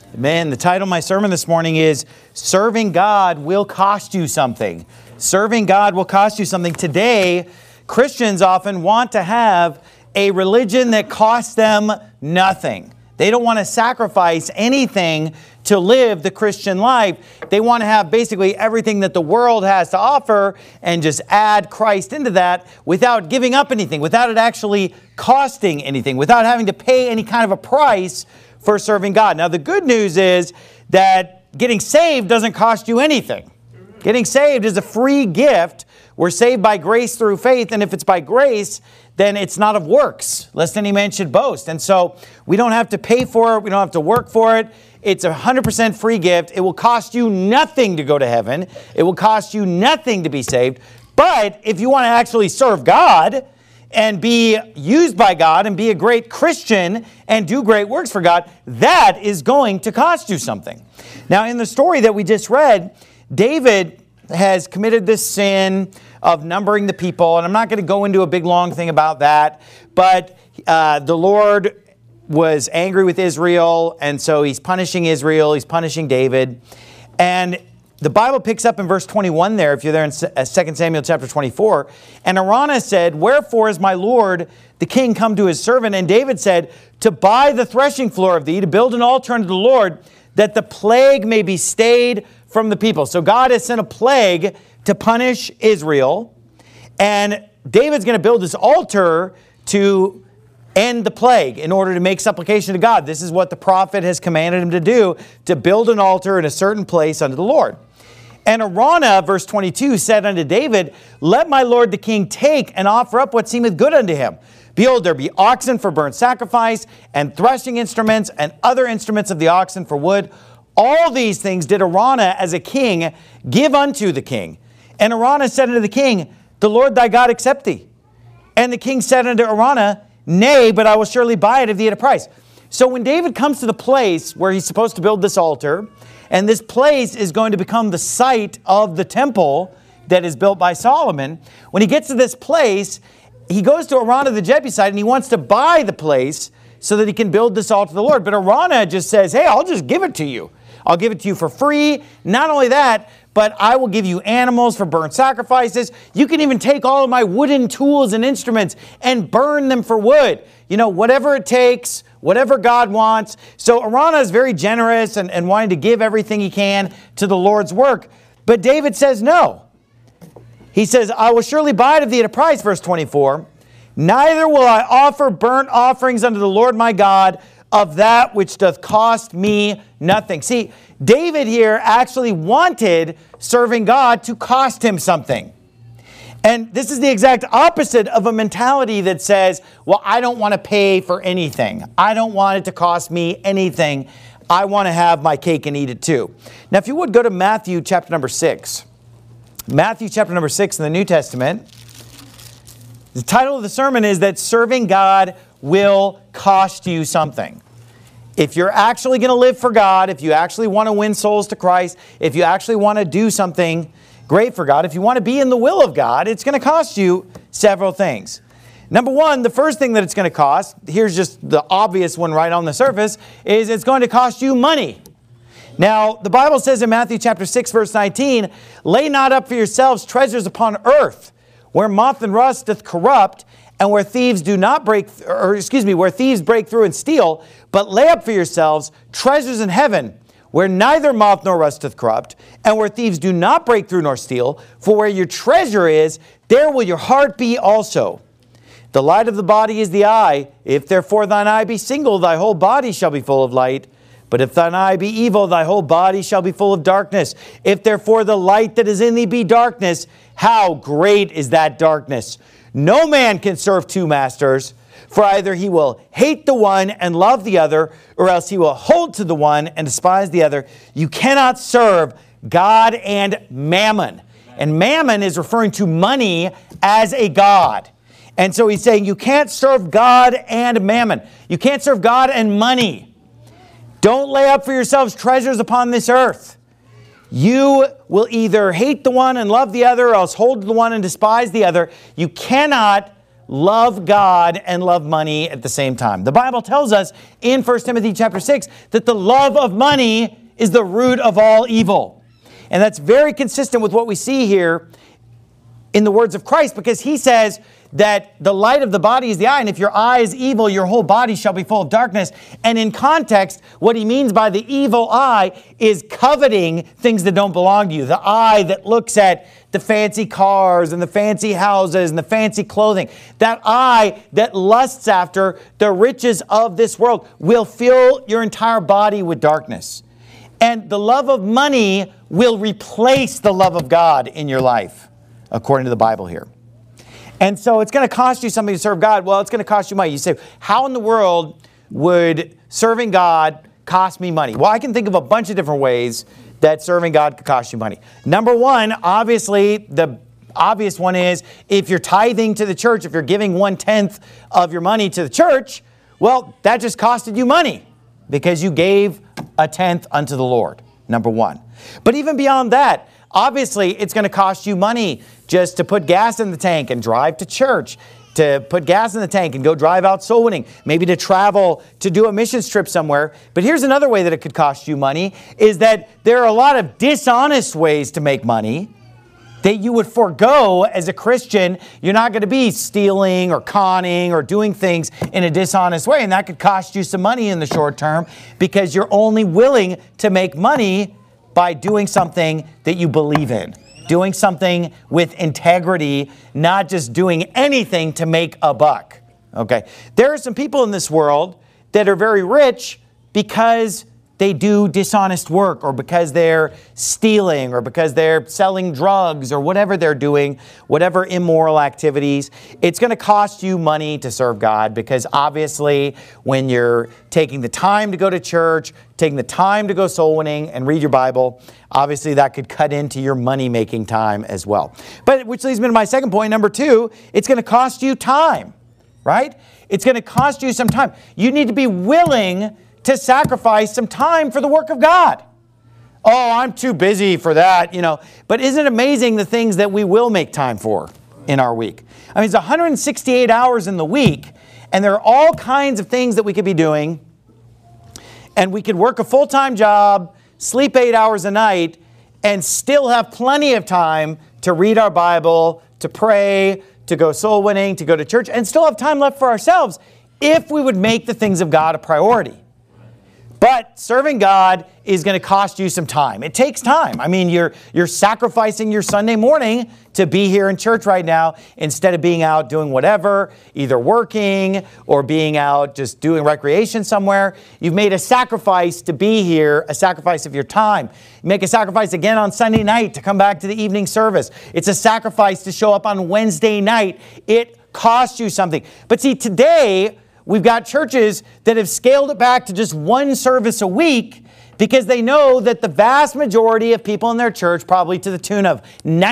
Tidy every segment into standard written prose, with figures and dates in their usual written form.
Man, the title of my sermon this morning is Serving God Will Cost You Something. Serving God will cost you something. Today, Christians often want to have a religion that costs them nothing. They don't want to sacrifice anything to live the Christian life. They want to have basically everything that the world has to offer and just add Christ into that without giving up anything, without it actually costing anything, without having to pay any kind of a price for serving God. Now, the good news is that getting saved doesn't cost you anything. Getting saved is a free gift. We're saved by grace through faith, and if it's by grace, then it's not of works, lest any man should boast. And so we don't have to pay for it. We don't have to work for it. It's a 100% free gift. It will cost you nothing to go to heaven. It will cost you nothing to be saved. But if you want to actually serve God and be used by God and be a great Christian and do great works for God, that is going to cost you something. Now, in the story that we just read, David has committed this sin of numbering the people, and I'm not going to go into a big long thing about that, but the Lord was angry with Israel, and so he's punishing Israel, he's punishing David, and the Bible picks up in verse 21 there, if you're there in 2 Samuel chapter 24. And Araunah said, "Wherefore is my Lord the king come to his servant?" And David said, "To buy the threshing floor of thee, to build an altar unto the Lord, that the plague may be stayed from the people." So God has sent a plague to punish Israel. And David's going to build this altar to end the plague in order to make supplication to God. This is what the prophet has commanded him to do, to build an altar in a certain place unto the Lord. And Araunah, verse 22, said unto David, "Let my lord the king take and offer up what seemeth good unto him. Behold, there be oxen for burnt sacrifice, and threshing instruments, and other instruments of the oxen for wood. All these things did Araunah as a king give unto the king. And Araunah said unto the king, The Lord thy God accept thee. And the king said unto Araunah, Nay, but I will surely buy it of thee at a price." So when David comes to the place where he's supposed to build this altar, and this place is going to become the site of the temple that is built by Solomon, when he gets to this place, he goes to Araunah the Jebusite and he wants to buy the place so that he can build this altar to the Lord. But Araunah just says, "Hey, I'll just give it to you. I'll give it to you for free. Not only that, but I will give you animals for burnt sacrifices. You can even take all of my wooden tools and instruments and burn them for wood. You know, whatever it takes, whatever God wants." So Araunah is very generous and wanting to give everything he can to the Lord's work. But David says no. He says, "I will surely buy it of thee at a price," verse 24. "Neither will I offer burnt offerings unto the Lord my God of that which doth cost me nothing." See, David here actually wanted serving God to cost him something. And this is the exact opposite of a mentality that says, well, I don't want to pay for anything. I don't want it to cost me anything. I want to have my cake and eat it too. Now, if you would go to Matthew chapter number 6. Matthew chapter number 6 in the New Testament. The title of the sermon is that serving God will cost you something. If you're actually going to live for God, if you actually want to win souls to Christ, if you actually want to do something great for God, if you want to be in the will of God, it's going to cost you several things. Number one, the first thing that it's going to cost, here's just the obvious one right on the surface, is it's going to cost you money. Now, the Bible says in Matthew chapter 6, verse 19, "Lay not up for yourselves treasures upon earth, where moth and rust doth corrupt, and where thieves where thieves break through and steal, but lay up for yourselves treasures in heaven, where neither moth nor rust doth corrupt, and where thieves do not break through nor steal. For where your treasure is, there will your heart be also. The light of the body is the eye. If therefore thine eye be single, thy whole body shall be full of light. But if thine eye be evil, thy whole body shall be full of darkness. If therefore the light that is in thee be darkness, how great is that darkness? No man can serve two masters, for either he will hate the one and love the other, or else he will hold to the one and despise the other. You cannot serve God and mammon." And mammon is referring to money as a god. And so he's saying you can't serve God and mammon. You can't serve God and money. Don't lay up for yourselves treasures upon this earth. You will either hate the one and love the other, or else hold to the one and despise the other. You cannot love God and love money at the same time. The Bible tells us in 1 Timothy chapter 6 that the love of money is the root of all evil. And that's very consistent with what we see here in the words of Christ, because he says that the light of the body is the eye, and if your eye is evil, your whole body shall be full of darkness. And in context, what he means by the evil eye is coveting things that don't belong to you. The eye that looks at the fancy cars and the fancy houses and the fancy clothing. That eye that lusts after the riches of this world will fill your entire body with darkness. And the love of money will replace the love of God in your life, according to the Bible here. And so it's going to cost you something to serve God. Well, it's going to cost you money. You say, how in the world would serving God cost me money? Well, I can think of a bunch of different ways that serving God could cost you money. Number one, obviously, the obvious one is if you're tithing to the church, if you're giving 1/10 of your money to the church, well, that just costed you money because you gave 1/10 unto the Lord, number one. But even beyond that, obviously, it's going to cost you money just to put gas in the tank and drive to church, to put gas in the tank and go drive out soul winning, maybe to travel to do a missions trip somewhere. But here's another way that it could cost you money, is that there are a lot of dishonest ways to make money that you would forego as a Christian. You're not going to be stealing or conning or doing things in a dishonest way, and that could cost you some money in the short term because you're only willing to make money by doing something that you believe in, doing something with integrity, not just doing anything to make a buck. Okay? There are some people in this world that are very rich because they do dishonest work, or because they're stealing, or because they're selling drugs, or whatever they're doing, whatever immoral activities. It's going to cost you money to serve God, because obviously when you're taking the time to go to church, taking the time to go soul winning and read your Bible, obviously that could cut into your money-making time as well. But which leads me to my second point, number two, it's going to cost you time, right? It's going to cost you some time. You need to be willing to sacrifice some time for the work of God. Oh, I'm too busy for that, you know. But isn't it amazing the things that we will make time for in our week? I mean, it's 168 hours in the week, and there are all kinds of things that we could be doing. And we could work a full-time job, sleep 8 hours a night, and still have plenty of time to read our Bible, to pray, to go soul winning, to go to church, and still have time left for ourselves if we would make the things of God a priority. But serving God is going to cost you some time. It takes time. I mean, you're sacrificing your Sunday morning to be here in church right now instead of being out doing whatever, either working or being out just doing recreation somewhere. You've made a sacrifice to be here, a sacrifice of your time. You make a sacrifice again on Sunday night to come back to the evening service. It's a sacrifice to show up on Wednesday night. It costs you something. But see, today, we've got churches that have scaled it back to just one service a week because they know that the vast majority of people in their church, probably to the tune of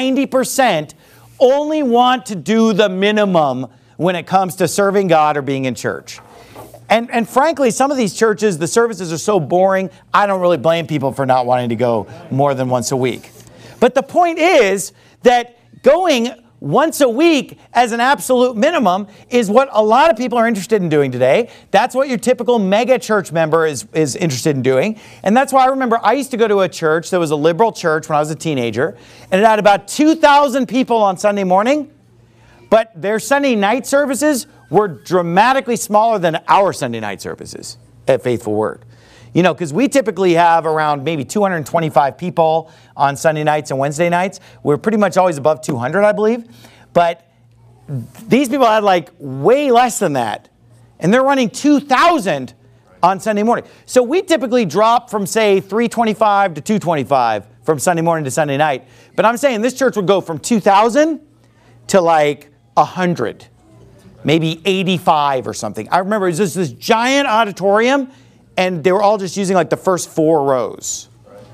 90%, only want to do the minimum when it comes to serving God or being in church. And frankly, some of these churches, the services are so boring, I don't really blame people for not wanting to go more than once a week. But the point is that going once a week as an absolute minimum is what a lot of people are interested in doing today. That's what your typical mega church member is interested in doing. And that's why I remember I used to go to a church that was a liberal church when I was a teenager, and it had about 2,000 people on Sunday morning, but their Sunday night services were dramatically smaller than our Sunday night services at Faithful Word. You know, because we typically have around maybe 225 people on Sunday nights and Wednesday nights. We're pretty much always above 200, I believe. But these people had like way less than that. And they're running 2,000 on Sunday morning. So we typically drop from, say, 325 to 225 from Sunday morning to Sunday night. But I'm saying this church would go from 2,000 to like 100, maybe 85 or something. I remember it was just this giant auditorium, and they were all just using like the first 4 rows.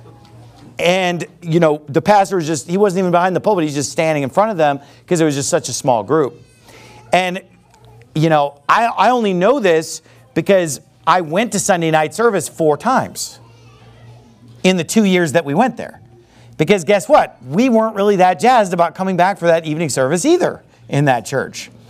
And, you know, the pastor was just, he wasn't even behind the pulpit. He's just standing in front of them because it was just such a small group. And, you know, I only know this because I went to Sunday night service 4 times in the 2 years that we went there. Because guess what? We weren't really that jazzed about coming back for that evening service either in that church.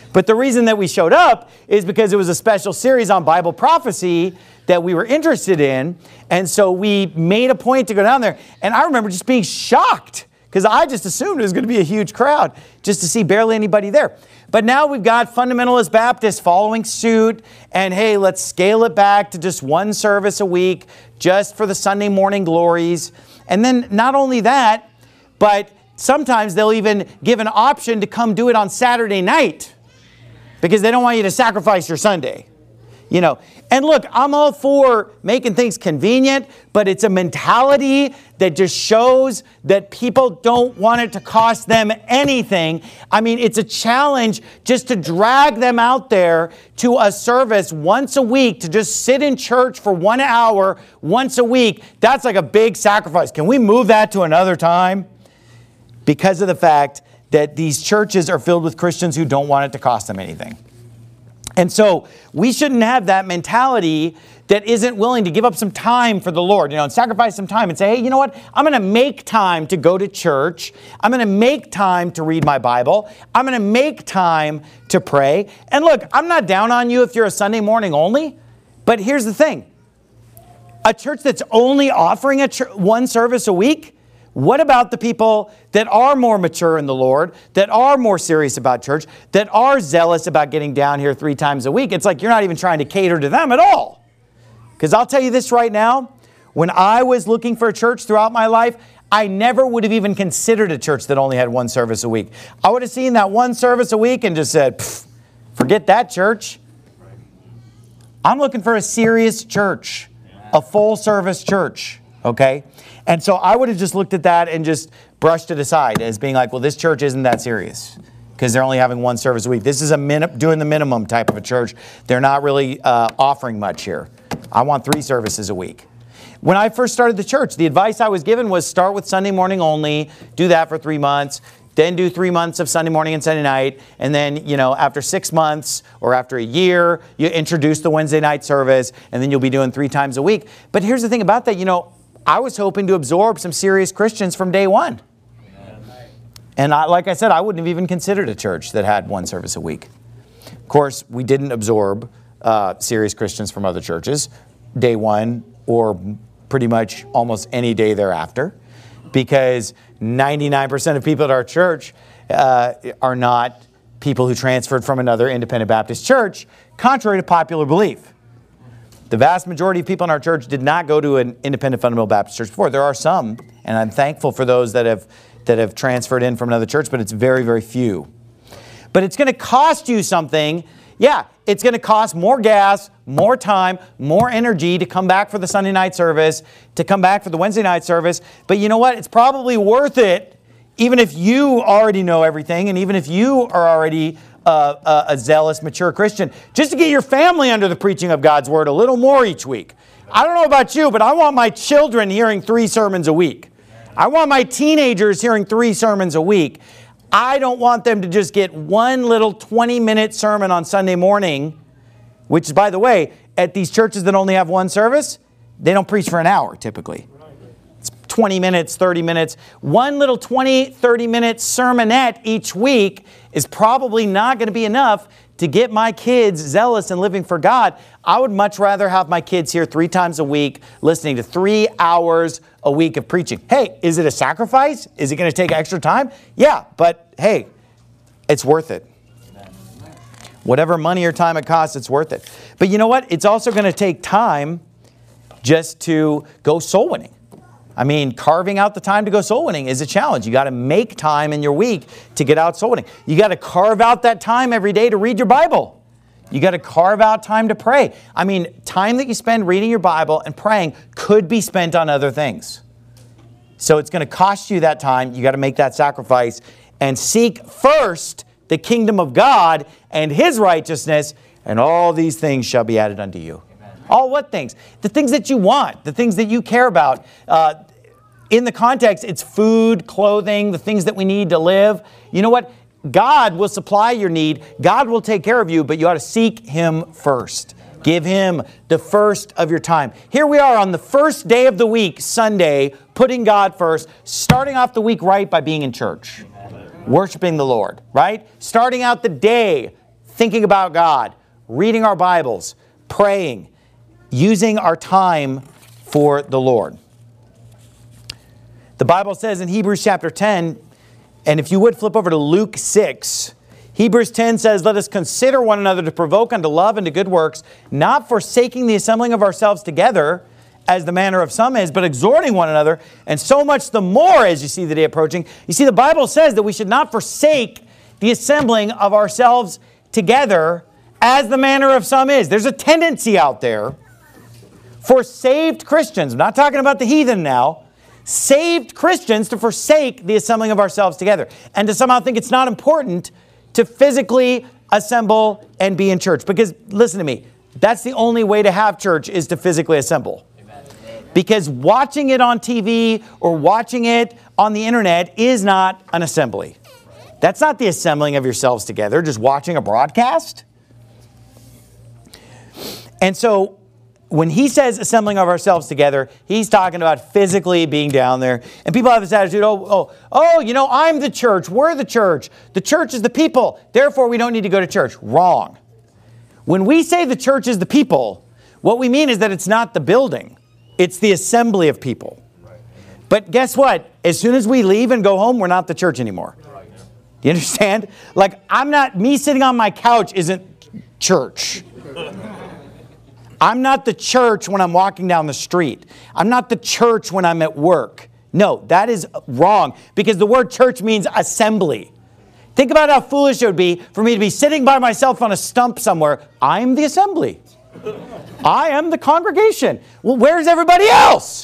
But the reason that we showed up is because it was a special series on Bible prophecy that we were interested in. And so we made a point to go down there. And I remember just being shocked because I just assumed it was going to be a huge crowd just to see barely anybody there. But now we've got Fundamentalist Baptists following suit. And hey, let's scale it back to just one service a week just for the Sunday morning glories. And then not only that, but sometimes they'll even give an option to come do it on Saturday night because they don't want you to sacrifice your Sunday. You know, and look, I'm all for making things convenient, but it's a mentality that just shows that people don't want it to cost them anything. I mean, it's a challenge just to drag them out there to a service once a week, to just sit in church for 1 hour once a week. That's like a big sacrifice. Can we move that to another time? Because of the fact that these churches are filled with Christians who don't want it to cost them anything. And so we shouldn't have that mentality that isn't willing to give up some time for the Lord, and sacrifice some time and say, hey, you know what? I'm going to make time to go to church. I'm going to make time to read my Bible. I'm going to make time to pray. And look, I'm not down on you if you're a Sunday morning only, but here's the thing. A church that's only offering one service a week, what about the people that are more mature in the Lord, that are more serious about church, that are zealous about getting down here 3 times a week? It's like you're not even trying to cater to them at all. Because I'll tell you this right now, when I was looking for a church throughout my life, I never would have even considered a church that only had one service a week. I would have seen that one service a week and just said, forget that church. I'm looking for a serious church, a full service church, okay? And so I would have just looked at that and just brushed it aside as being like, well, this church isn't that serious because they're only having one service a week. This is doing the minimum type of a church. They're not really offering much here. I want 3 services a week. When I first started the church, the advice I was given was start with Sunday morning only, do that for 3 months, then do 3 months of Sunday morning and Sunday night, and then, after 6 months or after a year, you introduce the Wednesday night service, and then you'll be doing 3 times a week. But here's the thing about that, I was hoping to absorb some serious Christians from day one. And like I said, I wouldn't have even considered a church that had one service a week. Of course, we didn't absorb serious Christians from other churches day one or pretty much almost any day thereafter, because 99% of people at our church are not people who transferred from another independent Baptist church, contrary to popular belief. The vast majority of people in our church did not go to an independent fundamental Baptist church before. There are some, and I'm thankful for those that have transferred in from another church, but it's very, very few. But it's going to cost you something. Yeah, it's going to cost more gas, more time, more energy to come back for the Sunday night service, to come back for the Wednesday night service. But you know what? It's probably worth it, even if you already know everything, and even if you are already a zealous, mature Christian, just to get your family under the preaching of God's Word a little more each week. I don't know about you, but I want my children hearing 3 sermons a week. I want my teenagers hearing 3 sermons a week. I don't want them to just get one little 20-minute sermon on Sunday morning, which, by the way, at these churches that only have one service, they don't preach for an hour typically. 20 minutes, 30 minutes. One little 20, 30-minute sermonette each week is probably not going to be enough to get my kids zealous and living for God. I would much rather have my kids here 3 times a week listening to 3 hours a week of preaching. Hey, is it a sacrifice? Is it going to take extra time? Yeah, but hey, it's worth it. Whatever money or time it costs, it's worth it. But you know what? It's also going to take time just to go soul winning. I mean, carving out the time to go soul winning is a challenge. You got to make time in your week to get out soul winning. You got to carve out that time every day to read your Bible. You got to carve out time to pray. I mean, time that you spend reading your Bible and praying could be spent on other things. So it's going to cost you that time. You got to make that sacrifice and seek first the kingdom of God and His righteousness, and all these things shall be added unto you. All what things? The things that you want, the things that you care about. In the context, it's food, clothing, the things that we need to live. You know what? God will supply your need. God will take care of you, but you ought to seek Him first. Give Him the first of your time. Here we are on the first day of the week, Sunday, putting God first, starting off the week right by being in church, worshiping the Lord, right? Starting out the day thinking about God, reading our Bibles, praying, using our time for the Lord. The Bible says in Hebrews chapter 10, and if you would flip over to Luke 6, Hebrews 10 says, let us consider one another to provoke unto love and to good works, not forsaking the assembling of ourselves together, as the manner of some is, but exhorting one another, and so much the more as you see the day approaching. You see, the Bible says that we should not forsake the assembling of ourselves together, as the manner of some is. There's a tendency out there for saved Christians, I'm not talking about the heathen now, saved Christians to forsake the assembling of ourselves together, and to somehow think it's not important to physically assemble and be in church. Because, listen to me, that's the only way to have church, is to physically assemble. Because watching it on TV or watching it on the internet is not an assembly. That's not the assembling of yourselves together, just watching a broadcast. And so when he says assembling of ourselves together, he's talking about physically being down there. And people have this attitude, I'm the church, we're the church. The church is the people, therefore we don't need to go to church. Wrong. When we say the church is the people, what we mean is that it's not the building. It's the assembly of people. But guess what? As soon as we leave and go home, we're not the church anymore. Do you understand? Like, me sitting on my couch isn't church. I'm not the church when I'm walking down the street. I'm not the church when I'm at work. No, that is wrong, because the word church means assembly. Think about how foolish it would be for me to be sitting by myself on a stump somewhere. I'm the assembly. I am the congregation. Well, where's everybody else?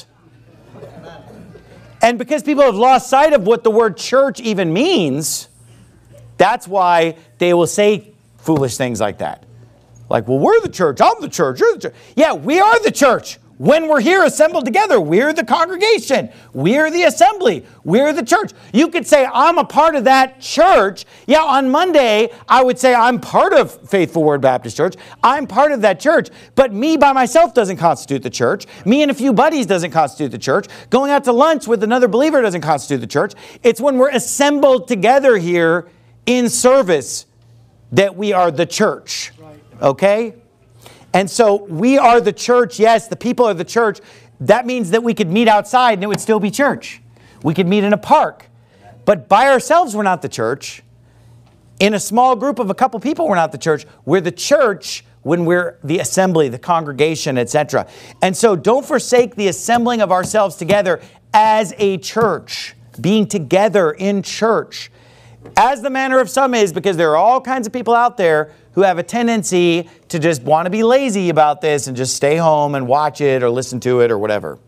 And because people have lost sight of what the word church even means, that's why they will say foolish things like that. Like, well, we're the church. I'm the church. You're the church. Yeah, we are the church. When we're here assembled together, we're the congregation. We're the assembly. We're the church. You could say, I'm a part of that church. Yeah, on Monday, I would say I'm part of Faithful Word Baptist Church. I'm part of that church. But me by myself doesn't constitute the church. Me and a few buddies doesn't constitute the church. Going out to lunch with another believer doesn't constitute the church. It's when we're assembled together here in service that we are the church. Okay? And so we are the church. Yes, the people are the church. That means that we could meet outside and it would still be church. We could meet in a park. But by ourselves, we're not the church. In a small group of a couple people, we're not the church. We're the church when we're the assembly, the congregation, etc. And so don't forsake the assembling of ourselves together as a church, being together in church, as the manner of some is, because there are all kinds of people out there who have a tendency to just want to be lazy about this and just stay home and watch it or listen to it or whatever.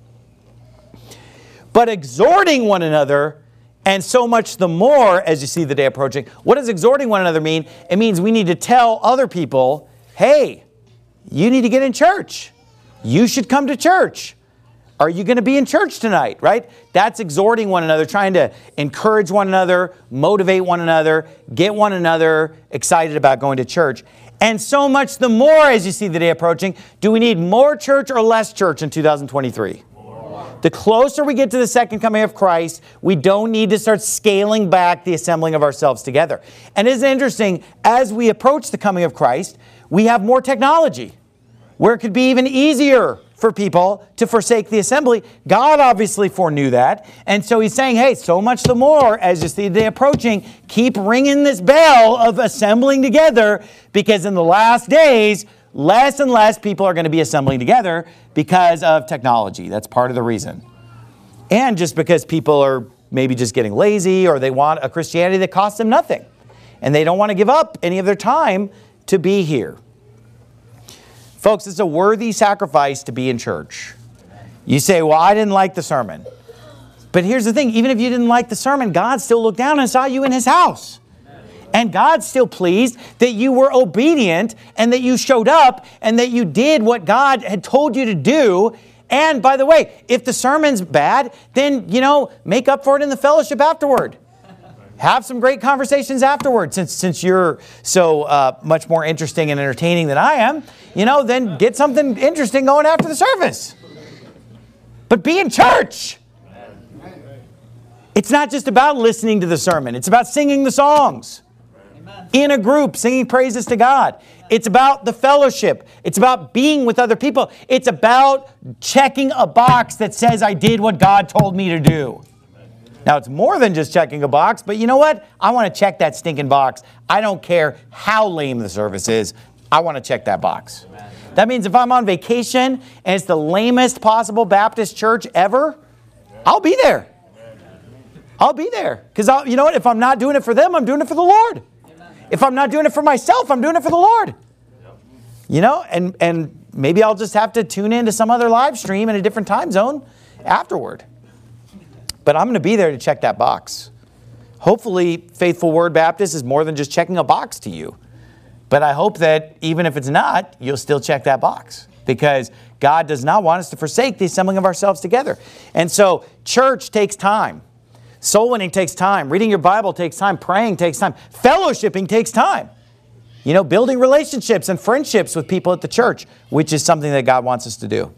But exhorting one another, and so much the more as you see the day approaching. What does exhorting one another mean? It means we need to tell other people, hey, you need to get in church. You should come to church. Are you going to be in church tonight, right? That's exhorting one another, trying to encourage one another, motivate one another, get one another excited about going to church. And so much the more as you see the day approaching. Do we need more church or less church in 2023? More. The closer we get to the second coming of Christ, we don't need to start scaling back the assembling of ourselves together. And isn't it interesting, as we approach the coming of Christ, we have more technology, where it could be even easier for people to forsake the assembly. God obviously foreknew that. And so he's saying, hey, so much the more as you see the day approaching, keep ringing this bell of assembling together, because in the last days, less and less people are going to be assembling together because of technology. That's part of the reason. And just because people are maybe just getting lazy, or they want a Christianity that costs them nothing, and they don't want to give up any of their time to be here. Folks, it's a worthy sacrifice to be in church. You say, well, I didn't like the sermon. But here's the thing, even if you didn't like the sermon, God still looked down and saw you in His house. And God's still pleased that you were obedient and that you showed up and that you did what God had told you to do. And by the way, if the sermon's bad, then, make up for it in the fellowship afterward. Have some great conversations afterwards. Since you're so much more interesting and entertaining than I am, then get something interesting going after the service. But be in church. It's not just about listening to the sermon. It's about singing the songs. In a group, singing praises to God. It's about the fellowship. It's about being with other people. It's about checking a box that says I did what God told me to do. Now, it's more than just checking a box, but you know what? I want to check that stinking box. I don't care how lame the service is. I want to check that box. That means if I'm on vacation and it's the lamest possible Baptist church ever, I'll be there. I'll be there. Because you know what? If I'm not doing it for them, I'm doing it for the Lord. If I'm not doing it for myself, I'm doing it for the Lord. You know, and maybe I'll just have to tune into some other live stream in a different time zone afterward. But I'm going to be there to check that box. Hopefully, Faithful Word Baptist is more than just checking a box to you. But I hope that even if it's not, you'll still check that box. Because God does not want us to forsake the assembling of ourselves together. And so, church takes time. Soul winning takes time. Reading your Bible takes time. Praying takes time. Fellowshipping takes time. You know, building relationships and friendships with people at the church, which is something that God wants us to do.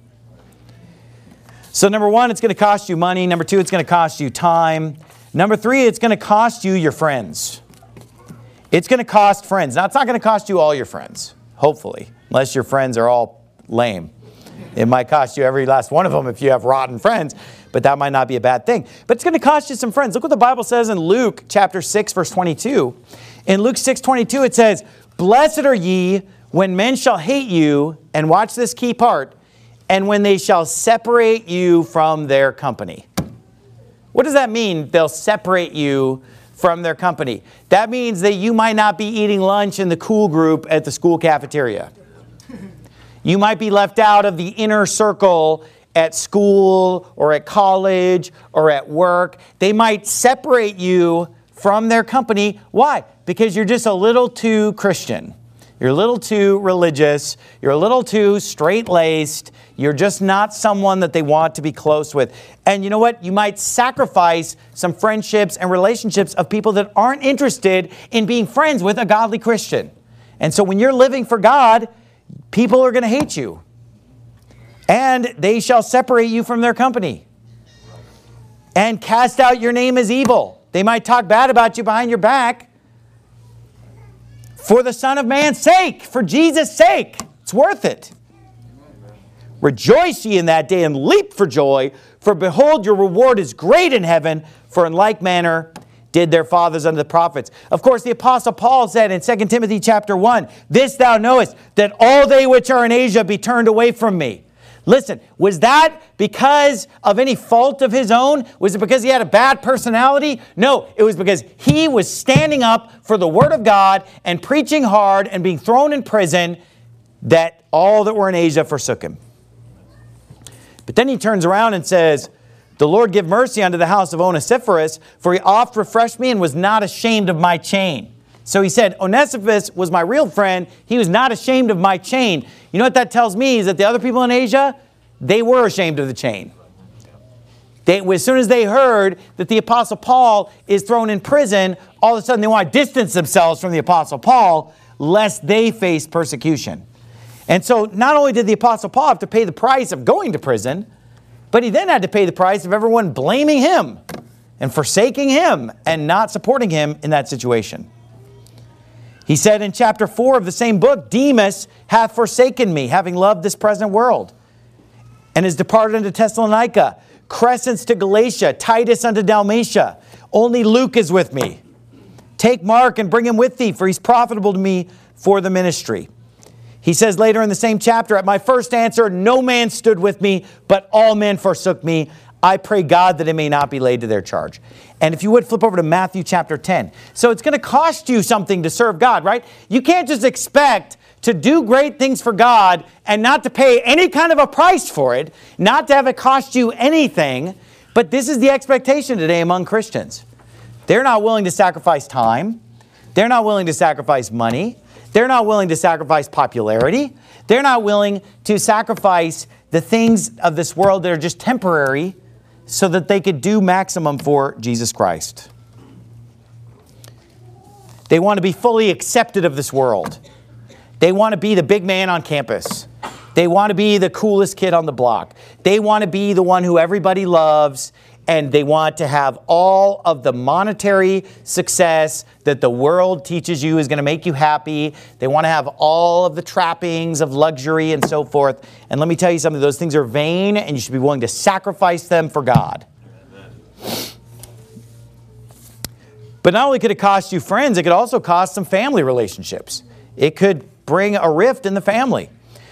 So number one, it's going to cost you money. Number two, it's going to cost you time. Number three, it's going to cost you your friends. It's going to cost friends. Now, it's not going to cost you all your friends, hopefully, unless your friends are all lame. It might cost you every last one of them if you have rotten friends, but that might not be a bad thing. But it's going to cost you some friends. Look what the Bible says in Luke chapter 6, verse 22. In Luke 6:22, it says, "Blessed are ye when men shall hate you," and watch this key part, "and when they shall separate you from their company." What does that mean, they'll separate you from their company? That means that you might not be eating lunch in the cool group at the school cafeteria. You might be left out of the inner circle at school or at college or at work. They might separate you from their company. Why? Because you're just a little too Christian. You're a little too religious. You're a little too straight-laced. You're just not someone that they want to be close with. And you know what? You might sacrifice some friendships and relationships of people that aren't interested in being friends with a godly Christian. And so when you're living for God, people are going to hate you. And they shall separate you from their company. And cast out your name as evil. They might talk bad about you behind your back. For the Son of Man's sake, for Jesus' sake, it's worth it. Rejoice ye in that day and leap for joy, for behold, your reward is great in heaven, for in like manner did their fathers unto the prophets. Of course, the Apostle Paul said in 2 Timothy chapter 1, "This thou knowest, that all they which are in Asia be turned away from me." Listen, was that because of any fault of his own? Was it because he had a bad personality? No, it was because he was standing up for the Word of God and preaching hard and being thrown in prison that all that were in Asia forsook him. But then he turns around and says, "The Lord give mercy unto the house of Onesiphorus, for he oft refreshed me and was not ashamed of my chain." So he said, Onesiphorus was my real friend. He was not ashamed of my chain. You know what that tells me is that the other people in Asia, they were ashamed of the chain. As soon as they heard that the Apostle Paul is thrown in prison, all of a sudden they want to distance themselves from the Apostle Paul, lest they face persecution. And so not only did the Apostle Paul have to pay the price of going to prison, but he then had to pay the price of everyone blaming him and forsaking him and not supporting him in that situation. He said in chapter 4 of the same book, "Demas hath forsaken me, having loved this present world, and is departed unto Thessalonica, Crescens to Galatia, Titus unto Dalmatia. Only Luke is with me. Take Mark and bring him with thee, for he's profitable to me for the ministry." He says later in the same chapter, "At my first answer, no man stood with me, but all men forsook me. I pray God that it may not be laid to their charge." And if you would flip over to Matthew chapter 10. So it's going to cost you something to serve God, right? You can't just expect to do great things for God and not to pay any kind of a price for it, not to have it cost you anything. But this is the expectation today among Christians. They're not willing to sacrifice time. They're not willing to sacrifice money. They're not willing to sacrifice popularity. They're not willing to sacrifice the things of this world that are just temporary so that they could do maximum for Jesus Christ. They want to be fully accepted of this world. They want to be the big man on campus. They want to be the coolest kid on the block. They want to be the one who everybody loves, and they want to have all of the monetary success that the world teaches you is going to make you happy. They want to have all of the trappings of luxury and so forth. And let me tell you something, those things are vain, and you should be willing to sacrifice them for God. But not only could it cost you friends, it could also cost some family relationships. It could bring a rift in the family.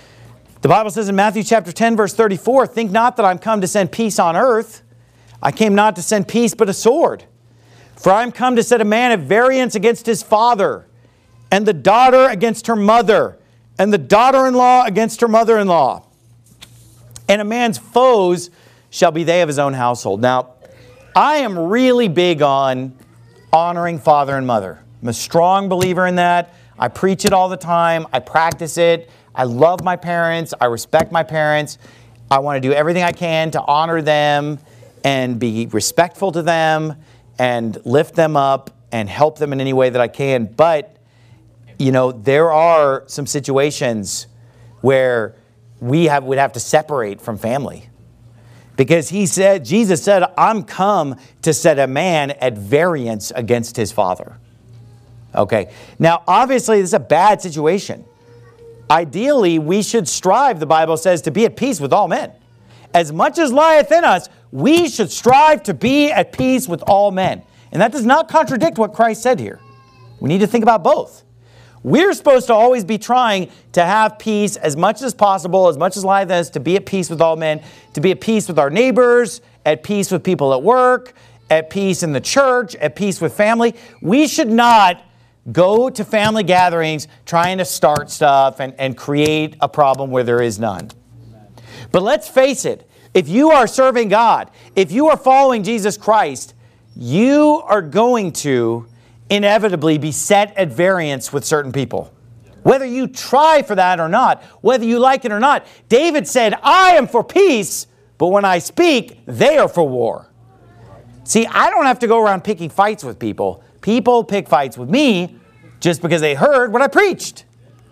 The Bible says in Matthew chapter 10, verse 34, think not that I'm come to send peace on earth. I came not to send peace, but a sword. For I am come to set a man at variance against his father, and the daughter against her mother, and the daughter-in-law against her mother-in-law. And a man's foes shall be they of his own household. Now, I am really big on honoring father and mother. I'm a strong believer in that. I preach it all the time. I practice it. I love my parents. I respect my parents. I want to do everything I can to honor them and be respectful to them and lift them up and help them in any way that I can. But, you know, there are some situations where we would have to separate from family. Because Jesus said, I'm come to set a man at variance against his father. Okay. Now, obviously, this is a bad situation. Ideally, we should strive, the Bible says, to be at peace with all men. As much as lieth in us, we should strive to be at peace with all men. And that does not contradict what Christ said here. We need to think about both. We're supposed to always be trying to have peace as much as possible, as much as lieth in us, to be at peace with all men, to be at peace with our neighbors, at peace with people at work, at peace in the church, at peace with family. We should not go to family gatherings trying to start stuff and create a problem where there is none. But let's face it, if you are serving God, if you are following Jesus Christ, you are going to inevitably be set at variance with certain people. Whether you try for that or not, whether you like it or not. David said, I am for peace, but when I speak, they are for war. See, I don't have to go around picking fights with people. People pick fights with me just because they heard what I preached.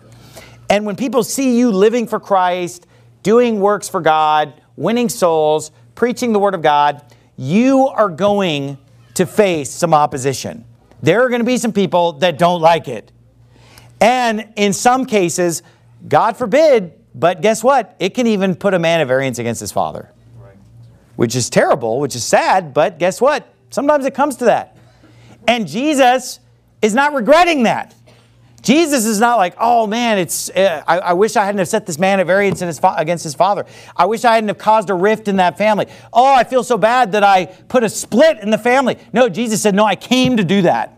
And when people see you living for Christ, doing works for God, winning souls, preaching the Word of God, you are going to face some opposition. There are going to be some people that don't like it. And in some cases, God forbid, but guess what? It can even put a man at variance against his father. Right. Which is terrible, which is sad, but guess what? Sometimes it comes to that. And Jesus is not regretting that. Jesus is not like, oh man, I wish I hadn't have set this man at variance against his father. I wish I hadn't have caused a rift in that family. Oh, I feel so bad that I put a split in the family. No, Jesus said, no, I came to do that.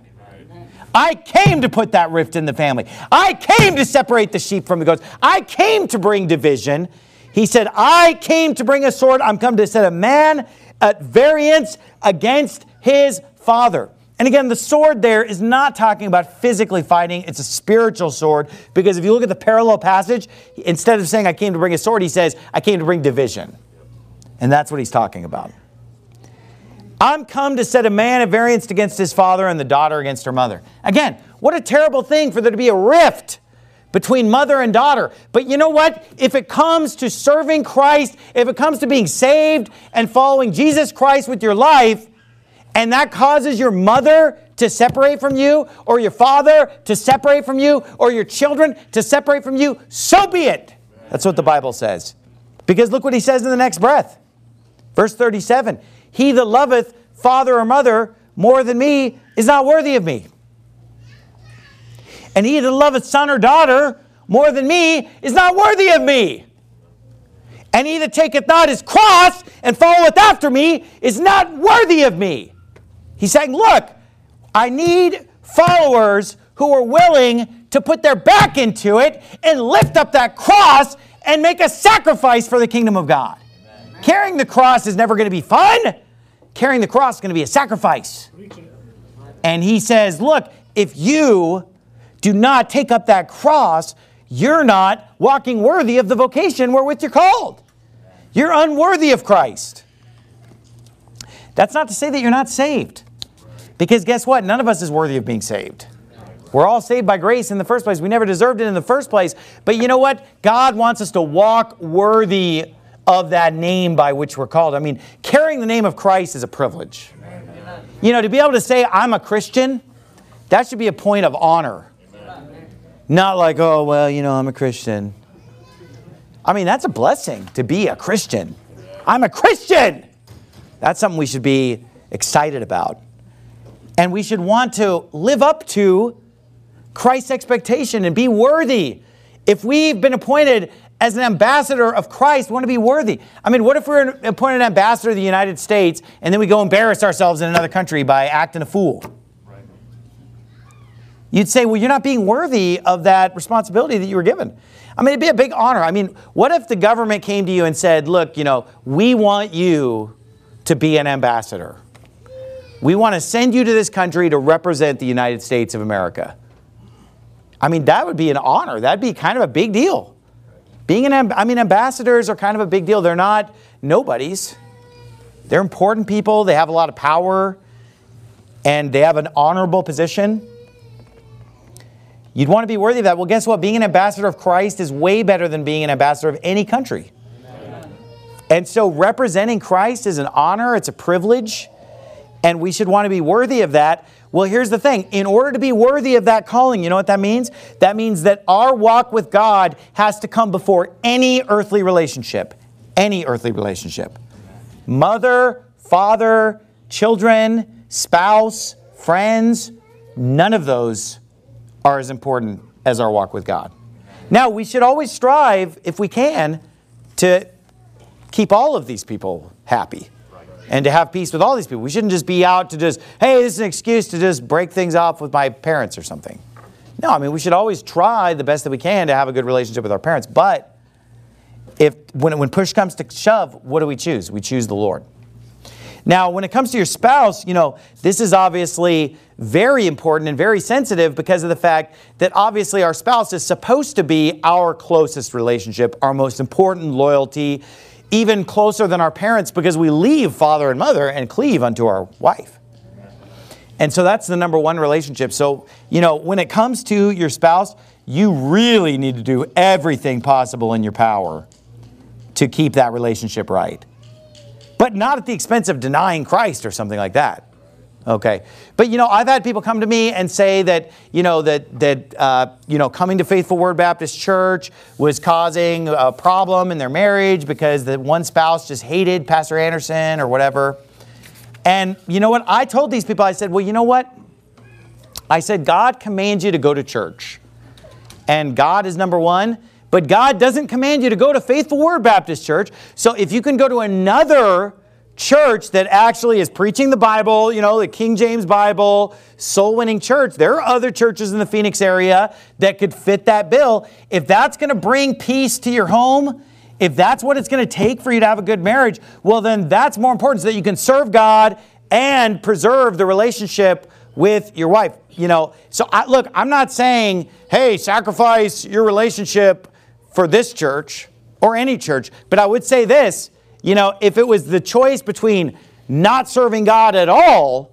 I came to put that rift in the family. I came to separate the sheep from the goats. I came to bring division. He said, I came to bring a sword. I'm come to set a man at variance against his father. And again, the sword there is not talking about physically fighting. It's a spiritual sword. Because if you look at the parallel passage, instead of saying I came to bring a sword, he says, I came to bring division. And that's what he's talking about. I'm come to set a man at variance against his father and the daughter against her mother. Again, what a terrible thing for there to be a rift between mother and daughter. But you know what? If it comes to serving Christ, if it comes to being saved and following Jesus Christ with your life, and that causes your mother to separate from you, or your father to separate from you, or your children to separate from you, so be it. That's what the Bible says. Because look what he says in the next breath. Verse 37, he that loveth father or mother more than me is not worthy of me. And he that loveth son or daughter more than me is not worthy of me. And he that taketh not his cross and followeth after me is not worthy of me. He's saying, look, I need followers who are willing to put their back into it and lift up that cross and make a sacrifice for the kingdom of God. Amen. Carrying the cross is never going to be fun. Carrying the cross is going to be a sacrifice. And he says, look, if you do not take up that cross, you're not walking worthy of the vocation wherewith you're called. You're unworthy of Christ. That's not to say that you're not saved. Because guess what? None of us is worthy of being saved. We're all saved by grace in the first place. We never deserved it in the first place. But you know what? God wants us to walk worthy of that name by which we're called. I mean, carrying the name of Christ is a privilege. Amen. You know, to be able to say, I'm a Christian, that should be a point of honor. Amen. Not like, oh, well, you know, I'm a Christian. I mean, that's a blessing to be a Christian. I'm a Christian! That's something we should be excited about. And we should want to live up to Christ's expectation and be worthy. If we've been appointed as an ambassador of Christ, we want to be worthy. I mean, what if we're appointed an ambassador of the United States and then we go embarrass ourselves in another country by acting a fool? Right. You'd say, well, you're not being worthy of that responsibility that you were given. I mean, it'd be a big honor. I mean, what if the government came to you and said, look, you know, we want you to be an ambassador. We want to send you to this country to represent the United States of America. I mean, that would be an honor. That'd be kind of a big deal. Ambassadors are kind of a big deal. They're not nobodies. They're important people. They have a lot of power. And they have an honorable position. You'd want to be worthy of that. Well, guess what? Being an ambassador of Christ is way better than being an ambassador of any country. Amen. And so representing Christ is an honor. It's a privilege. And we should want to be worthy of that. Well, here's the thing. In order to be worthy of that calling, you know what that means? That means that our walk with God has to come before any earthly relationship. Any earthly relationship. Mother, father, children, spouse, friends, none of those are as important as our walk with God. Now, we should always strive, if we can, to keep all of these people happy. And to have peace with all these people. We shouldn't just be out to just, hey, this is an excuse to just break things off with my parents or something. No, I mean, we should always try the best that we can to have a good relationship with our parents. But when push comes to shove, what do we choose? We choose the Lord. Now, when it comes to your spouse, you know, this is obviously very important and very sensitive because of the fact that obviously our spouse is supposed to be our closest relationship, our most important loyalty, even closer than our parents because we leave father and mother and cleave unto our wife. And so that's the number one relationship. So, you know, when it comes to your spouse, you really need to do everything possible in your power to keep that relationship right. But not at the expense of denying Christ or something like that. Okay. But, you know, I've had people come to me and say that, coming to Faithful Word Baptist Church was causing a problem in their marriage because the one spouse just hated Pastor Anderson or whatever. And you know what? I told these people, I said, well, you know what? I said, God commands you to go to church. And God is number one. But God doesn't command you to go to Faithful Word Baptist Church. So if you can go to another church that actually is preaching the Bible, you know, the King James Bible, soul-winning church, there are other churches in the Phoenix area that could fit that bill. If that's going to bring peace to your home, if that's what it's going to take for you to have a good marriage, well, then that's more important so that you can serve God and preserve the relationship with your wife. You know, so I'm not saying, hey, sacrifice your relationship for this church or any church, but I would say this, you know, if it was the choice between not serving God at all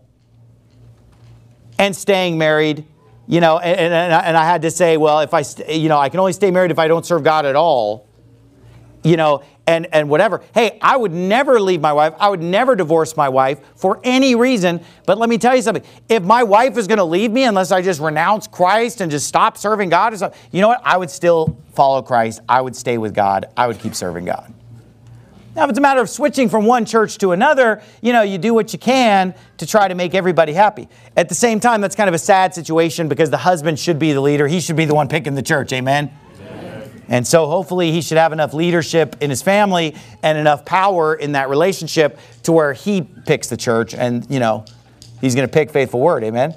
and staying married, you know, and I had to say, well, if I can only stay married if I don't serve God at all, you know, and whatever. Hey, I would never leave my wife. I would never divorce my wife for any reason. But let me tell you something. If my wife is going to leave me unless I just renounce Christ and just stop serving God or something, you know what? I would still follow Christ. I would stay with God. I would keep serving God. Now, if it's a matter of switching from one church to another, you know, you do what you can to try to make everybody happy. At the same time, that's kind of a sad situation because the husband should be the leader. He should be the one picking the church. Amen? And so hopefully he should have enough leadership in his family and enough power in that relationship to where he picks the church and, you know, he's going to pick Faithful Word. Amen?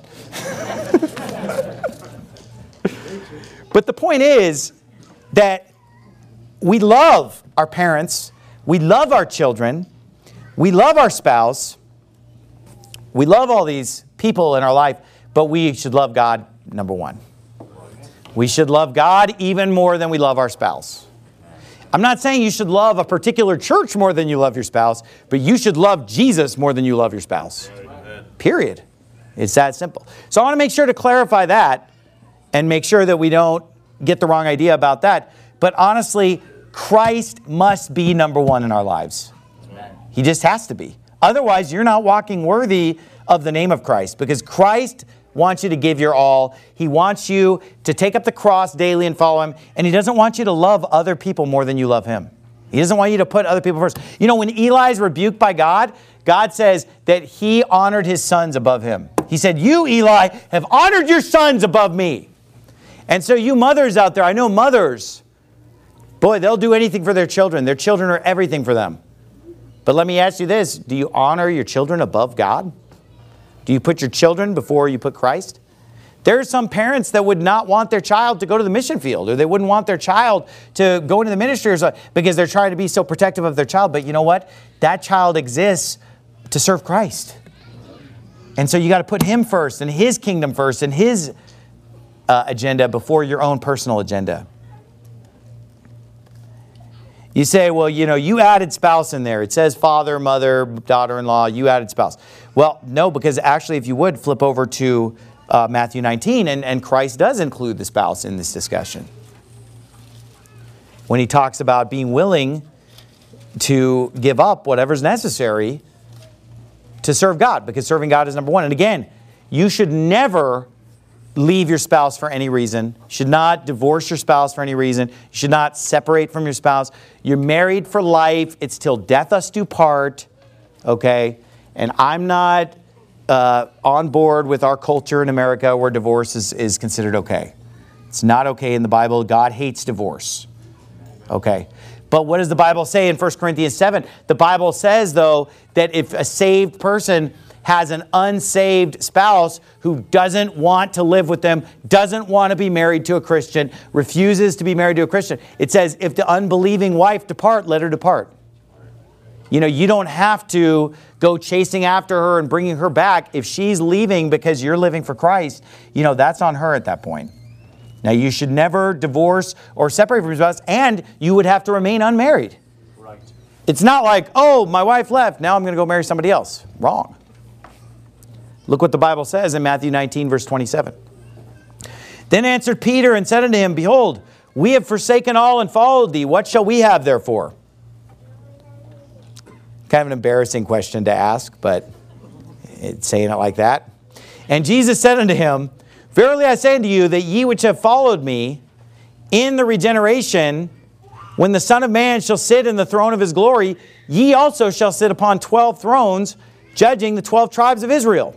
But the point is that we love our parents. We love our children. We love our spouse. We love all these people in our life, but we should love God, number one. We should love God even more than we love our spouse. I'm not saying you should love a particular church more than you love your spouse, but you should love Jesus more than you love your spouse. Period. It's that simple. So I want to make sure to clarify that and make sure that we don't get the wrong idea about that. But honestly, Christ must be number one in our lives. Amen. He just has to be. Otherwise, you're not walking worthy of the name of Christ, because Christ wants you to give your all. He wants you to take up the cross daily and follow him. And he doesn't want you to love other people more than you love him. He doesn't want you to put other people first. You know, when Eli is rebuked by God, God says that he honored his sons above him. He said, you, Eli, have honored your sons above me. And so you mothers out there, I know mothers, boy, they'll do anything for their children. Their children are everything for them. But let me ask you this, do you honor your children above God? Do you put your children before you put Christ? There are some parents that would not want their child to go to the mission field, or they wouldn't want their child to go into the ministry because they're trying to be so protective of their child. But you know what? That child exists to serve Christ. And so you got to put him first and his kingdom first and his agenda before your own personal agenda. You say, well, you know, you added spouse in there. It says father, mother, daughter-in-law, you added spouse. Well, no, because actually if you would flip over to Matthew 19, and Christ does include the spouse in this discussion. When he talks about being willing to give up whatever's necessary to serve God, because serving God is number one. And again, you should never leave your spouse for any reason. You should not divorce your spouse for any reason. You should not separate from your spouse. You're married for life. It's till death us do part. Okay? And I'm not on board with our culture in America where divorce is considered okay. It's not okay in the Bible. God hates divorce. Okay. But what does the Bible say in 1 Corinthians 7? The Bible says, though, that if a saved person has an unsaved spouse who doesn't want to live with them, doesn't want to be married to a Christian, refuses to be married to a Christian, it says, if the unbelieving wife depart, let her depart. You know, you don't have to go chasing after her and bringing her back. If she's leaving because you're living for Christ, you know, that's on her at that point. Now, you should never divorce or separate from your spouse, and you would have to remain unmarried. Right. It's not like, oh, my wife left, now I'm going to go marry somebody else. Wrong. Look what the Bible says in Matthew 19, verse 27. Then answered Peter and said unto him, behold, we have forsaken all and followed thee. What shall we have therefore? Kind of an embarrassing question to ask, but it's saying it like that. And Jesus said unto him, verily I say unto you, that ye which have followed me in the regeneration, when the Son of Man shall sit in the throne of his glory, ye also shall sit upon 12 thrones, judging the 12 tribes of Israel.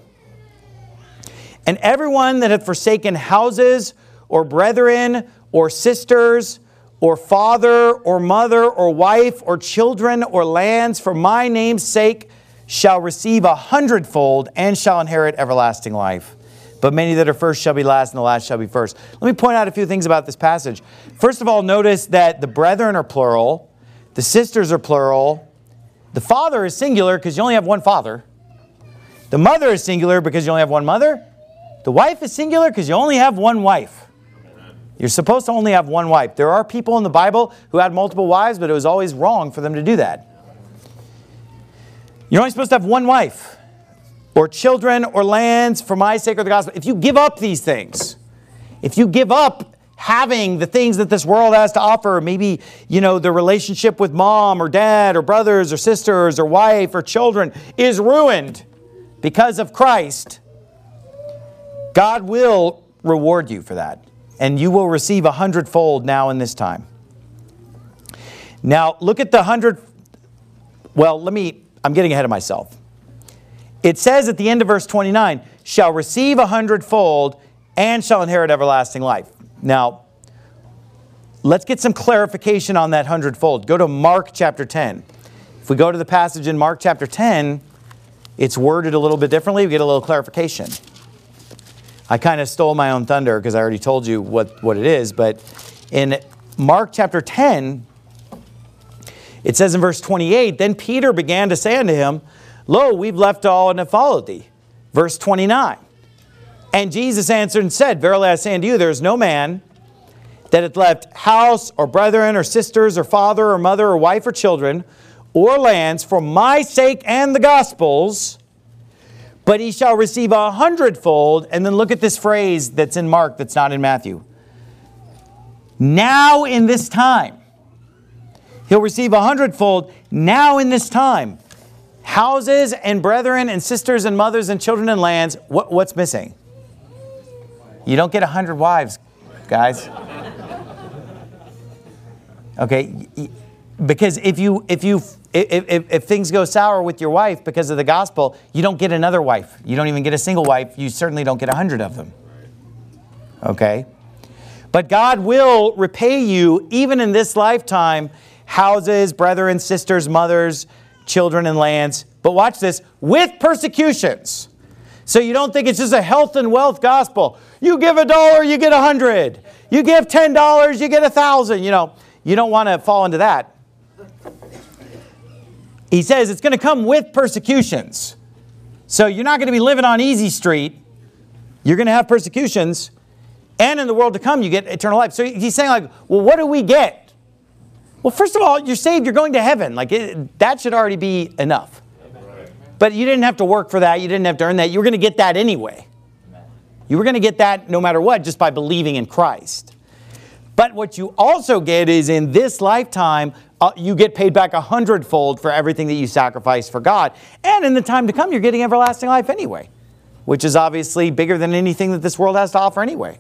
And everyone that hath forsaken houses, or brethren, or sisters, or father, or mother, or wife, or children, or lands, for my name's sake, shall receive 100-fold, and shall inherit everlasting life. But many that are first shall be last, and the last shall be first. Let me point out a few things about this passage. First of all, notice that the brethren are plural, the sisters are plural, the father is singular because you only have one father, the mother is singular because you only have one mother, the wife is singular because you only have one wife. You're supposed to only have one wife. There are people in the Bible who had multiple wives, but it was always wrong for them to do that. You're only supposed to have one wife, or children, or lands, for my sake or the gospel. If you give up these things, if you give up having the things that this world has to offer, maybe, you know, the relationship with mom or dad or brothers or sisters or wife or children is ruined because of Christ, God will reward you for that. And you will receive 100-fold now in this time. Now, look at the 100. Well, I'm getting ahead of myself. It says at the end of verse 29, shall receive 100-fold and shall inherit everlasting life. Now, let's get some clarification on that 100-fold. Go to Mark chapter 10. If we go to the passage in Mark chapter 10, it's worded a little bit differently. We get a little clarification. I kind of stole my own thunder because I already told you what it is. But in Mark chapter 10, it says in verse 28, then Peter began to say unto him, lo, we've left all and have followed thee. Verse 29, and Jesus answered and said, verily I say unto you, there is no man that hath left house or brethren or sisters or father or mother or wife or children or lands for my sake and the gospel's, but he shall receive 100-fold. And then look at this phrase that's in Mark that's not in Matthew. Now in this time. He'll receive 100-fold now in this time. Houses and brethren and sisters and mothers and children and lands. What's missing? You don't get 100 wives, guys. Okay, because if things go sour with your wife because of the gospel, you don't get another wife. You don't even get a single wife. You certainly don't get 100 of them. Okay? But God will repay you, even in this lifetime, houses, brethren, sisters, mothers, children, and lands. But watch this, with persecutions. So you don't think it's just a health and wealth gospel. You give $1, you get 100. You give $10, you get 1,000. You know, you don't want to fall into that. He says it's going to come with persecutions. So you're not going to be living on easy street. You're going to have persecutions. And in the world to come, you get eternal life. So he's saying, like, well, what do we get? Well, first of all, you're saved. You're going to heaven. Like, that should already be enough. But you didn't have to work for that. You didn't have to earn that. You were going to get that anyway. You were going to get that no matter what, just by believing in Christ. But what you also get is in this lifetime, you get paid back 100-fold for everything that you sacrificed for God. And in the time to come, you're getting everlasting life anyway, which is obviously bigger than anything that this world has to offer anyway.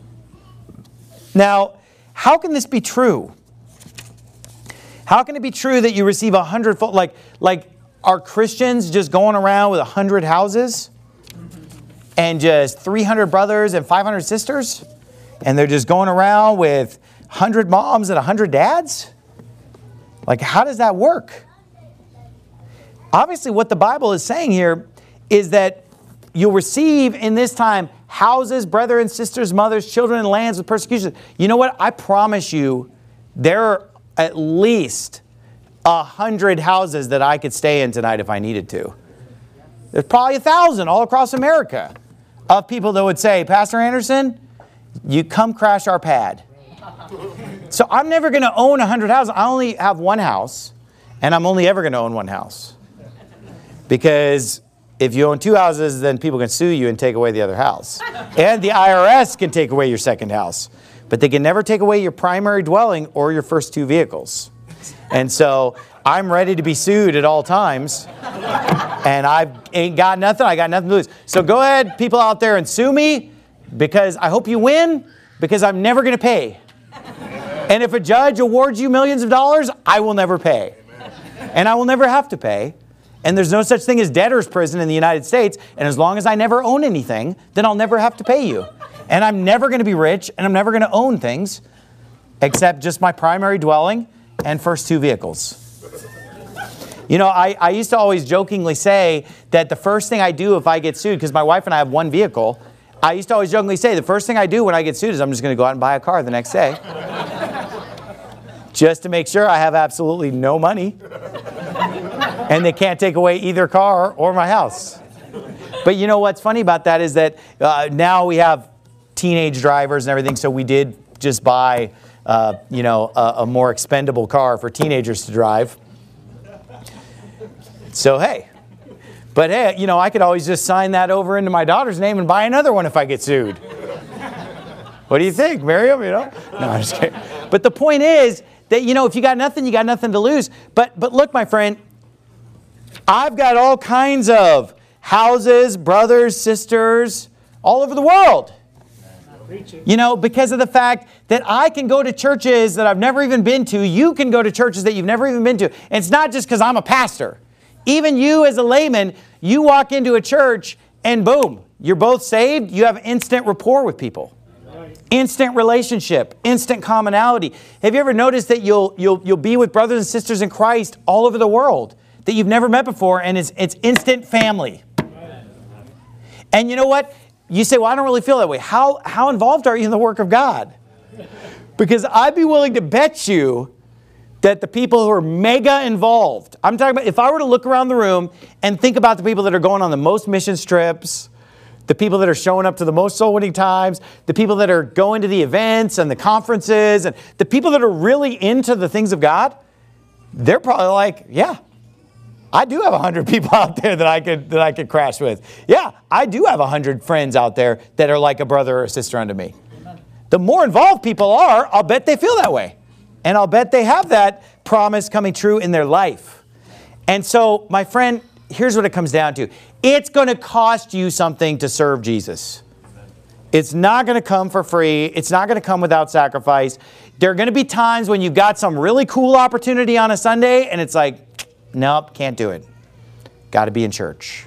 Now, how can this be true? How can it be true that you receive 100-fold? Like, are Christians just going around with 100 houses and just 300 brothers and 500 sisters? And they're just going around with 100 moms and 100 dads? Like, how does that work? Obviously, what the Bible is saying here is that you'll receive in this time houses, brethren, sisters, mothers, children, and lands with persecution. You know what? I promise you, there are at least 100 houses that I could stay in tonight if I needed to. There's probably 1,000 all across America of people that would say, Pastor Anderson, you come crash our pad. So I'm never going to own 100 houses. I only have one house, and I'm only ever going to own one house. Because if you own two houses, then people can sue you and take away the other house. And the IRS can take away your second house. But they can never take away your primary dwelling or your first two vehicles. And so I'm ready to be sued at all times. And I ain't got nothing. I got nothing to lose. So go ahead, people out there, and sue me, because I hope you win, because I'm never going to pay. And if a judge awards you millions of dollars, I will never pay. And I will never have to pay. And there's no such thing as debtor's prison in the United States. And as long as I never own anything, then I'll never have to pay you. And I'm never going to be rich, and I'm never going to own things except just my primary dwelling and first two vehicles. You know, I used to always jokingly say that the first thing I do if I get sued, because my wife and I have one vehicle, I used to always jokingly say the first thing I do when I get sued is I'm just going to go out and buy a car the next day. Just to make sure I have absolutely no money. And they can't take away either car or my house. But you know what's funny about that is that now we have teenage drivers and everything, so we did just buy a more expendable car for teenagers to drive. So hey. But hey, you know, I could always just sign that over into my daughter's name and buy another one if I get sued. What do you think, Miriam? You know? No, I'm just kidding. But the point is that, you know, if you got nothing to lose. But look, my friend, I've got all kinds of houses, brothers, sisters, all over the world. You know, because of the fact that I can go to churches that I've never even been to. You can go to churches that you've never even been to. And it's not just because I'm a pastor. Even you as a layman, you walk into a church and boom, you're both saved. You have instant rapport with people. Instant relationship, instant commonality. Have you ever noticed that you'll be with brothers and sisters in Christ all over the world that you've never met before, and it's instant family. And you know what? You say, well, I don't really feel that way. How involved are you in the work of God? Because I'd be willing to bet you that the people who are mega involved, I'm talking about if I were to look around the room and think about the people that are going on the most mission trips, the people that are showing up to the most soul winning times, the people that are going to the events and the conferences, and the people that are really into the things of God, they're probably like, yeah, I do have 100 people out there that I could crash with. Yeah, I do have 100 friends out there that are like a brother or a sister unto me. The more involved people are, I'll bet they feel that way. And I'll bet they have that promise coming true in their life. And so, my friend, here's what it comes down to. It's going to cost you something to serve Jesus. It's not going to come for free. It's not going to come without sacrifice. There are going to be times when you've got some really cool opportunity on a Sunday and it's like, nope, can't do it. Got to be in church.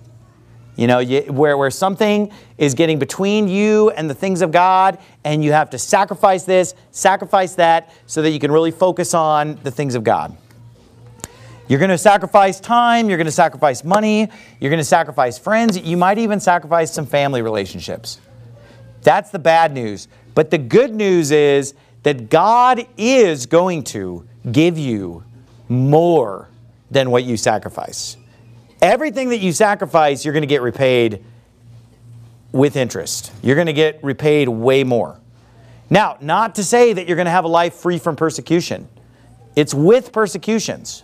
You know, where something is getting between you and the things of God, and you have to sacrifice this, sacrifice that, so that you can really focus on the things of God. You're going to sacrifice time. You're going to sacrifice money. You're going to sacrifice friends. You might even sacrifice some family relationships. That's the bad news. But the good news is that God is going to give you more than what you sacrifice. Everything that you sacrifice, you're going to get repaid with interest. You're going to get repaid way more. Now, not to say that you're going to have a life free from persecution. It's with persecutions.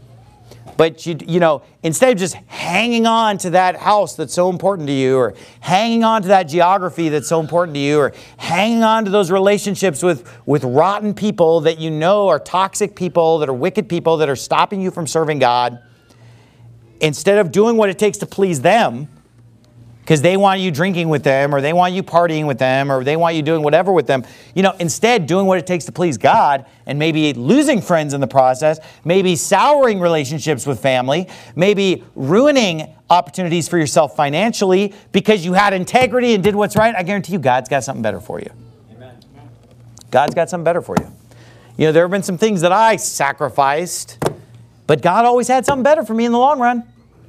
But, you know, instead of just hanging on to that house that's so important to you, or hanging on to that geography that's so important to you, or hanging on to those relationships with rotten people that you know are toxic people, that are wicked people, that are stopping you from serving God, instead of doing what it takes to please them, because they want you drinking with them, or they want you partying with them, or they want you doing whatever with them, you know, instead doing what it takes to please God, and maybe losing friends in the process, maybe souring relationships with family, maybe ruining opportunities for yourself financially because you had integrity and did what's right, I guarantee you God's got something better for you. Amen. God's got something better for you. You know, there have been some things that I sacrificed, but God always had something better for me in the long run.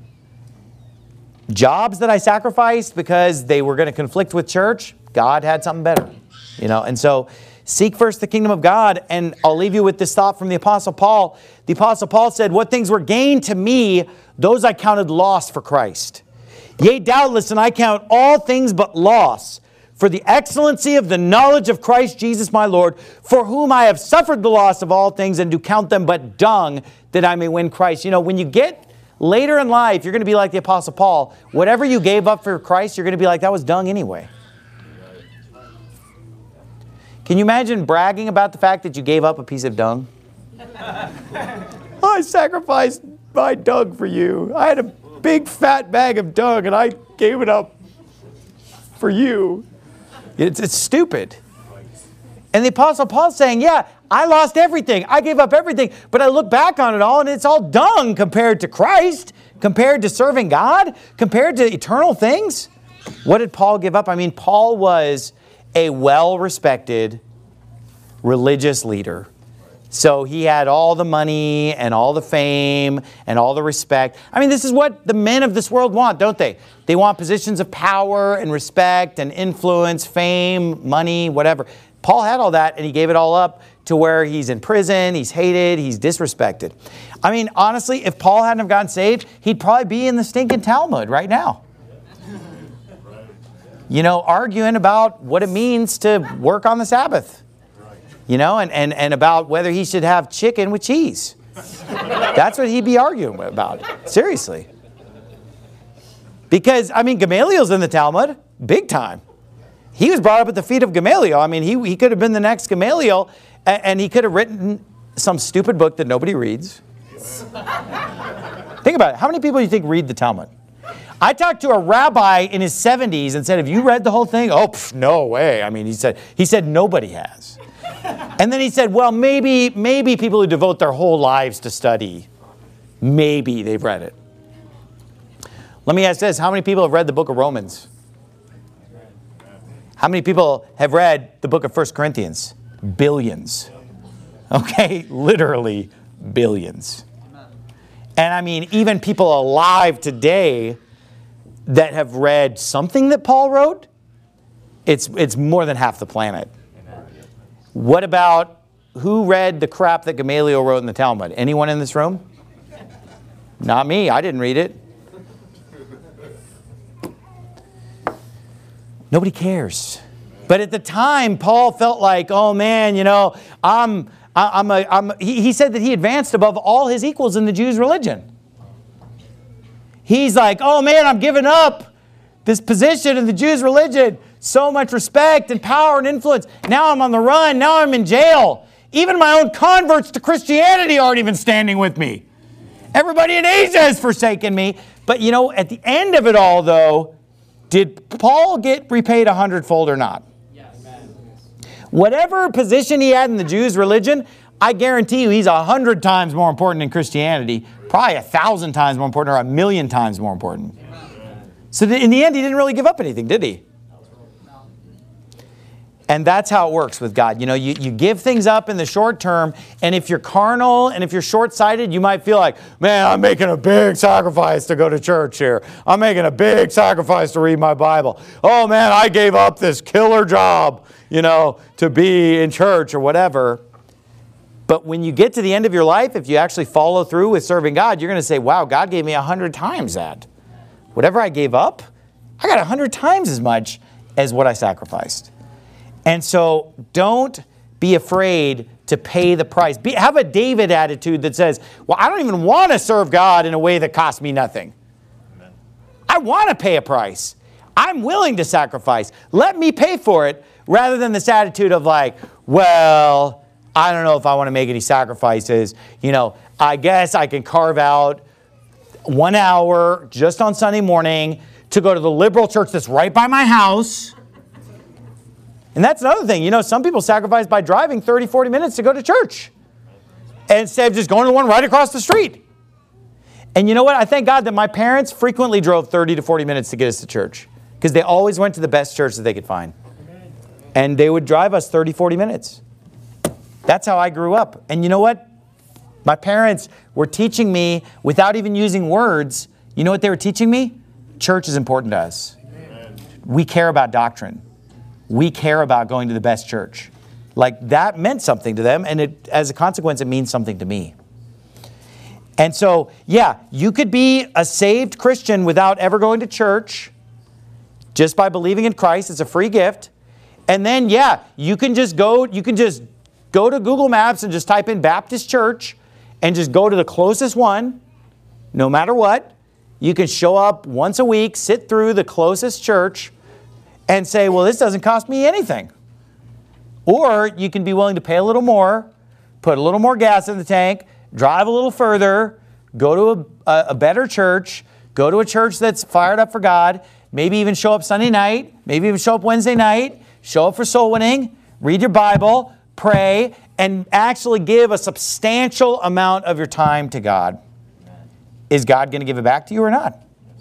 Jobs that I sacrificed because they were going to conflict with church, God had something better. You know, and so seek first the kingdom of God. And I'll leave you with this thought from the Apostle Paul. The Apostle Paul said, what things were gained to me, those I counted loss for Christ. Yea, doubtless, and I count all things but loss for the excellency of the knowledge of Christ Jesus my Lord, for whom I have suffered the loss of all things, and do count them but dung, that I may win Christ. You know, when you get later in life, you're going to be like the Apostle Paul. Whatever you gave up for Christ, you're going to be like, that was dung anyway. Can you imagine bragging about the fact that you gave up a piece of dung? I sacrificed my dung for you. I had a big fat bag of dung and I gave it up for you. It's stupid. And the Apostle Paul's saying, yeah, I lost everything. I gave up everything. But I look back on it all and it's all dung compared to Christ, compared to serving God, compared to eternal things. What did Paul give up? I mean, Paul was a well-respected religious leader. So he had all the money and all the fame and all the respect. I mean, this is what the men of this world want, don't they? They want positions of power and respect and influence, fame, money, whatever. Paul had all that and he gave it all up to where he's in prison, he's hated, he's disrespected. I mean, honestly, if Paul hadn't have gotten saved, he'd probably be in the stinking Talmud right now. You know, arguing about what it means to work on the Sabbath. You know, and about whether he should have chicken with cheese. That's what he'd be arguing about. Seriously. Because, I mean, Gamaliel's in the Talmud, big time. He was brought up at the feet of Gamaliel. I mean, he could have been the next Gamaliel, and he could have written some stupid book that nobody reads. Think about it. How many people do you think read the Talmud? I talked to a rabbi in his 70s and said, have you read the whole thing? Oh, no way. I mean, he said nobody has. And then he said, well, maybe people who devote their whole lives to study, maybe they've read it. Let me ask this. How many people have read the book of Romans? How many people have read the book of 1 Corinthians? Billions. Okay, literally billions. And I mean, even people alive today that have read something that Paul wrote, it's more than half the planet. What about who read the crap that Gamaliel wrote in the Talmud? Anyone in this room? Not me. I didn't read it. Nobody cares. But at the time, Paul felt like, oh man, you know, he said that he advanced above all his equals in the Jews' religion. He's like, oh man, I'm giving up this position in the Jews' religion. So much respect and power and influence. Now I'm on the run. Now I'm in jail. Even my own converts to Christianity aren't even standing with me. Everybody in Asia has forsaken me. But you know, at the end of it all, though, did Paul get repaid 100-fold or not? Yes. Whatever position he had in the Jews' religion, I guarantee you he's 100 times more important in Christianity, probably 1,000 times more important, or 1,000,000 times more important. So in the end, he didn't really give up anything, did he? And that's how it works with God. You know, you give things up in the short term, and if you're carnal and if you're short-sighted, you might feel like, man, I'm making a big sacrifice to go to church here. I'm making a big sacrifice to read my Bible. Oh, man, I gave up this killer job, you know, to be in church or whatever. But when you get to the end of your life, if you actually follow through with serving God, you're going to say, wow, God gave me 100 times that. Whatever I gave up, I got 100 times as much as what I sacrificed. And so don't be afraid to pay the price. Have a David attitude that says, well, I don't even want to serve God in a way that costs me nothing. Amen. I want to pay a price. I'm willing to sacrifice. Let me pay for it, rather than this attitude of like, well, I don't know if I want to make any sacrifices. You know, I guess I can carve out 1 hour just on Sunday morning to go to the liberal church that's right by my house. And that's another thing. You know, some people sacrifice by driving 30, 40 minutes to go to church, instead of just going to the one right across the street. And you know what? I thank God that my parents frequently drove 30 to 40 minutes to get us to church, because they always went to the best church that they could find. And they would drive us 30, 40 minutes. That's how I grew up. And you know what? My parents were teaching me, without even using words, you know what they were teaching me? Church is important to us. Amen. We care about doctrine. We care about going to the best church. Like, that meant something to them, and as a consequence, it means something to me. And so, yeah, you could be a saved Christian without ever going to church, just by believing in Christ. It's a free gift. And then, yeah, you can just go to Google Maps and just type in Baptist Church and just go to the closest one, no matter what. You can show up once a week, sit through the closest church, and say, well, this doesn't cost me anything. Or you can be willing to pay a little more, put a little more gas in the tank, drive a little further, go to a better church, go to a church that's fired up for God, maybe even show up Sunday night, maybe even show up Wednesday night, show up for soul winning, read your Bible, pray, and actually give a substantial amount of your time to God. Is God going to give it back to you or not?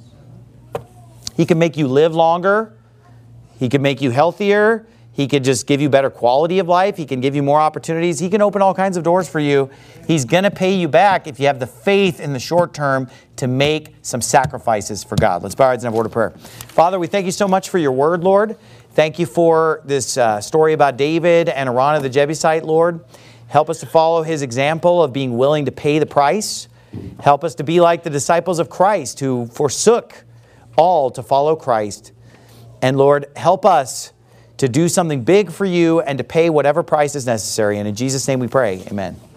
He can make you live longer. He can make you healthier. He could just give you better quality of life. He can give you more opportunities. He can open all kinds of doors for you. He's going to pay you back if you have the faith in the short term to make some sacrifices for God. Let's bow our heads and have a word of prayer. Father, we thank you so much for your word, Lord. Thank you for this story about David and Araunah the Jebusite, Lord. Help us to follow his example of being willing to pay the price. Help us to be like the disciples of Christ who forsook all to follow Christ. And Lord, help us to do something big for you and to pay whatever price is necessary. And in Jesus' name we pray, amen.